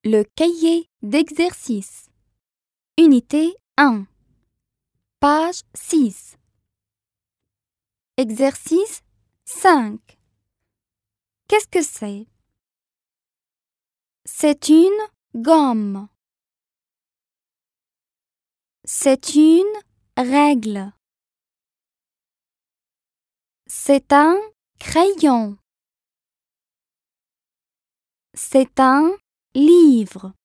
Le cahier d'exercice. Unité 1. Page 6. Exercice 5. Qu'est-ce que c'est? C'est une gomme. C'est une règle. C'est un crayon. C'est un livre.